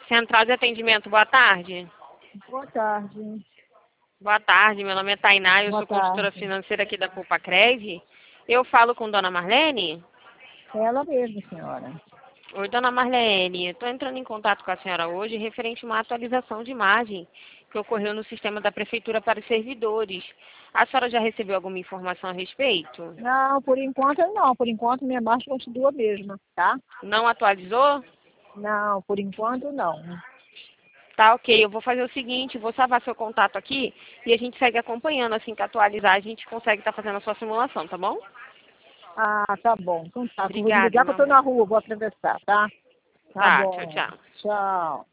Central de Atendimento, boa tarde. Boa tarde. Boa tarde, meu nome é Tainá, eu Boa sou consultora tarde. financeira aqui da Pulpacred. Eu falo com Dona Marlene? Ela mesma, senhora. Oi, Dona Marlene, estou entrando em contato com a senhora hoje referente a uma atualização de imagem que ocorreu no sistema da Prefeitura para os servidores. A senhora já recebeu alguma informação a respeito? Não, por enquanto não. Por enquanto minha marcha continua a mesma, tá? Não atualizou? Não, por enquanto não. Tá, ok. Eu vou fazer o seguinte, vou salvar seu contato aqui e a gente segue acompanhando. Assim que atualizar, a gente consegue estar fazendo a sua simulação, tá bom? Ah, tá bom. Então tá. Eu vou Obrigada, desligar que meu eu tô amor. na rua, vou atravessar, tá? Tá Tá, tchau, bom. tchau. Tchau.